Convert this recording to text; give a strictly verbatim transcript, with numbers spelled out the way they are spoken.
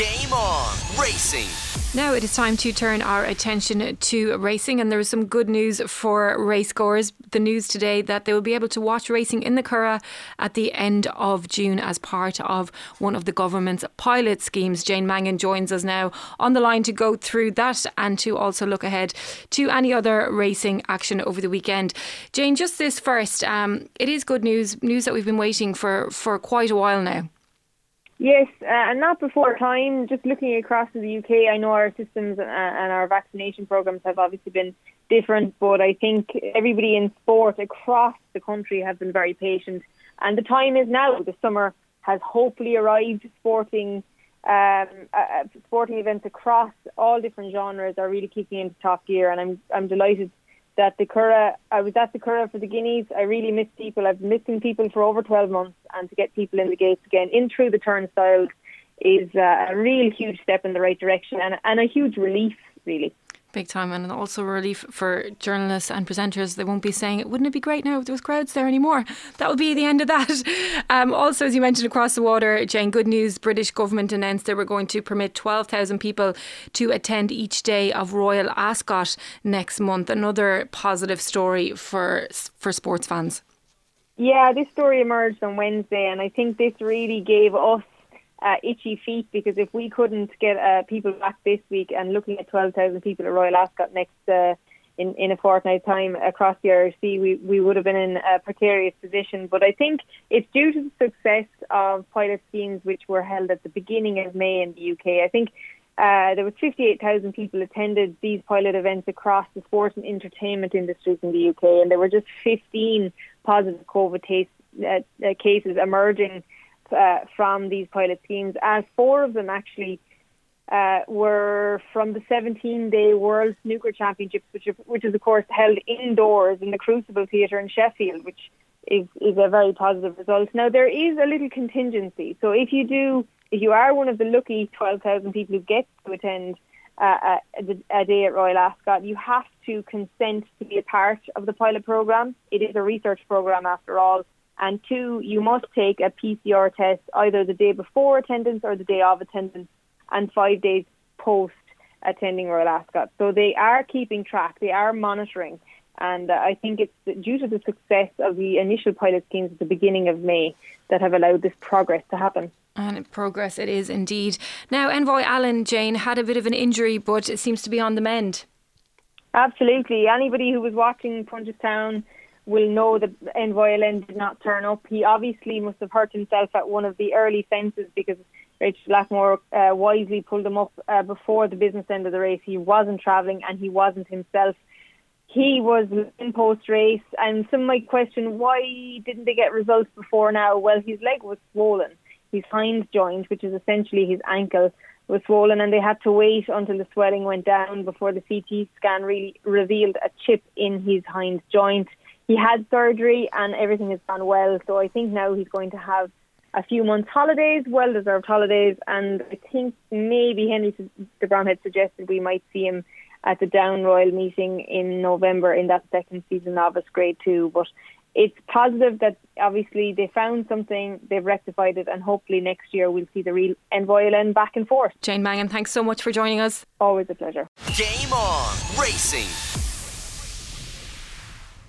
Game On Racing. Now it is time to turn our attention to racing, and there is some good news for racegoers. The news today that they will be able to watch racing in the Curragh at the end of June as part of one of the government's pilot schemes. Jane Mangan joins us now on the line to go through that and to also look ahead to any other racing action over the weekend. Jane, just this first, um, it is good news, news that we've been waiting for for quite a while now. Yes, uh, and not before time. Just looking across to the U K, I know our systems and, and our vaccination programmes have obviously been different, but I think everybody in sport across the country have been very patient. And the time is now. The summer has hopefully arrived. Sporting um, uh, sporting events across all different genres are really kicking into top gear, and I'm I'm delighted that the Curragh, I was at the Curragh for the Guineas. I really miss people. I've been missing people for over twelve months, and to get people in the gates again, in through the turnstiles, is uh, a real huge step in the right direction, and, and a huge relief, really. Big time, and also a relief for journalists and presenters. They won't be saying, wouldn't it be great now if there was crowds there anymore? That would be the end of that. Um, also, as you mentioned, across the water, Jane, good news, British government announced they were going to permit twelve thousand people to attend each day of Royal Ascot next month. Another positive story for for sports fans. Yeah, this story emerged on Wednesday, and I think this really gave us Uh, itchy feet, because if we couldn't get uh, people back this week, and looking at twelve thousand people at Royal Ascot next uh, in, in a fortnight's time across the Irish Sea, we, we would have been in a precarious position. But I think it's due to the success of pilot schemes which were held at the beginning of May in the U K. I think uh, there was fifty-eight thousand people attended these pilot events across the sport and entertainment industries in the U K, and there were just fifteen positive COVID case, uh, uh, cases emerging Uh, from these pilot schemes, as four of them actually uh, were from the seventeen-day World Snooker Championships, which, which is of course held indoors in the Crucible Theatre in Sheffield, which is, is a very positive result. Now, there is a little contingency, so if you do, if you are one of the lucky twelve thousand people who get to attend uh, a, a day at Royal Ascot, you have to consent to be a part of the pilot programme. It is a research programme after all. And two, you must take a P C R test either the day before attendance or the day of attendance, and five days post attending Royal Ascot. So they are keeping track, they are monitoring, and uh, I think it's due to the success of the initial pilot schemes at the beginning of May that have allowed this progress to happen. And progress it is indeed. Now, Envoy Allen, Jane, had a bit of an injury, but it seems to be on the mend. Absolutely. Anybody who was watching Punchestown will know that Envoy Allen did not turn up. He obviously must have hurt himself at one of the early fences, because Rachel Blackmore uh, wisely pulled him up uh, before the business end of the race. He wasn't travelling, and he wasn't himself. He was in post-race, and some might question, why didn't they get results before now? Well, his leg was swollen. His hind joint, which is essentially his ankle, was swollen, and they had to wait until the swelling went down before the C T scan really revealed a chip in his hind joint. He had surgery and everything has gone well, so I think now he's going to have a few months holidays, well-deserved holidays, and I think maybe Henry de Bromhead had suggested we might see him at the Down Royal meeting in November in that second season novice grade two. But it's positive that obviously they found something, they've rectified it, and hopefully next year we'll see the real Envoy Allen back and forth. Jane Mangan, thanks so much for joining us. Always a pleasure. Game On Racing.